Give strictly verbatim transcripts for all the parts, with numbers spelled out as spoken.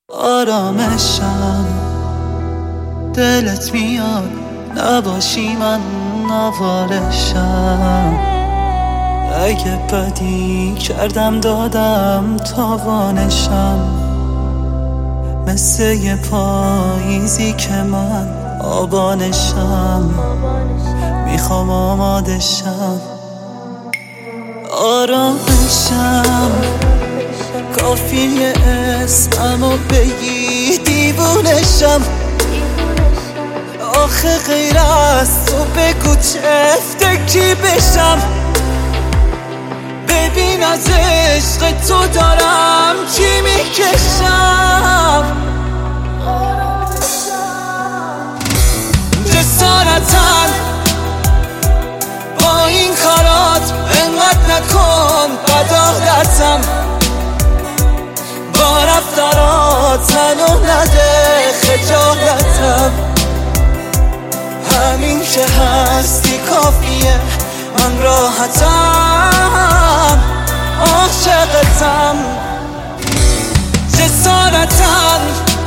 آرامشم دلت میاد نباشی من نوارشم. اگه بدی کردم دادم تاوانشم، مثل یه پاییزی که من آبانشم، میخوام آمادشم. آرامشم کافیه اسممو بگی دیوونشم. آخه غیر از تو بگو چه فکری بشم. ببین از عشق تو دارم چی میکشم. جسارتن با این کارات انقدر نکن بد عادتم. با رفتارات تنو نده خجالتم. همین که هستی کافیه من راحتم، عاشقتم. جسارتن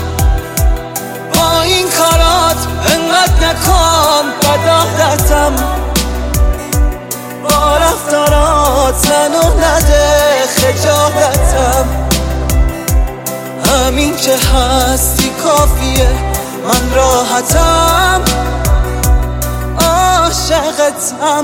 با این کارات انقدر نکن بد عادتم. با رفتارات تنو نده خجالتم. همین که هستی کافیه من راحتم، عاشقتم.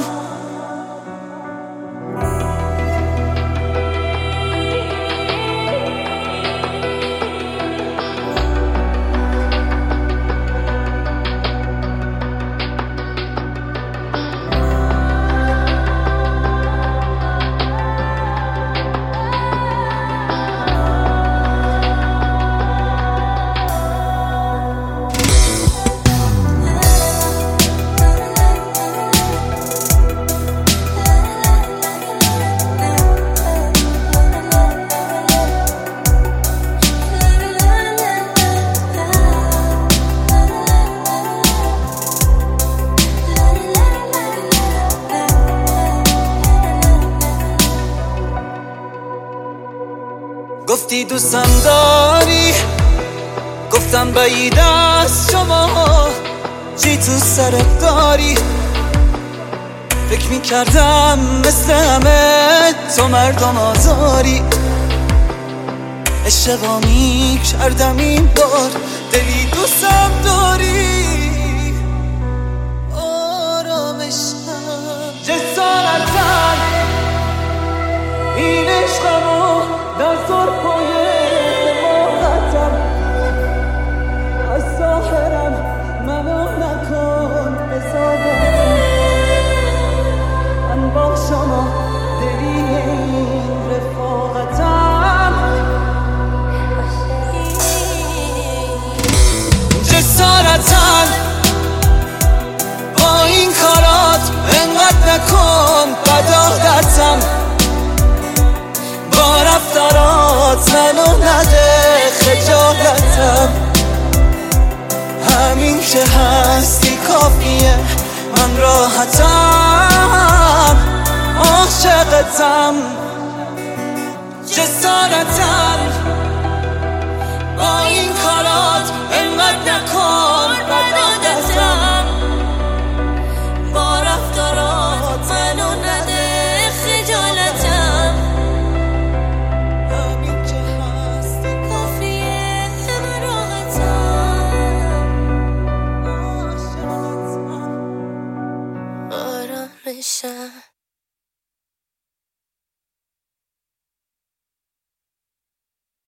گفتی دوستم داری، گفتم بعید از شما چی تو سرت داری. فکر میکردم مثل همه تو مردم آزاری. اشتباه میکردم این بار دلی دوستم داری. آرامشم جسارتن این عشقمو در سرپای حماقتم. از ظاهرم منو نکن حسابم. من با شما دلی این رفاقتم. جسارتن با این کارات انقدر نکن بد عادتم. با رفتارات منو نده خجالتم. همین که هستی کافیه من راحتم، عاشقتم. جسارتم با این کارات انقدر نکن بد عادتم. با رفتارات منو نده خجالتم. آرامشم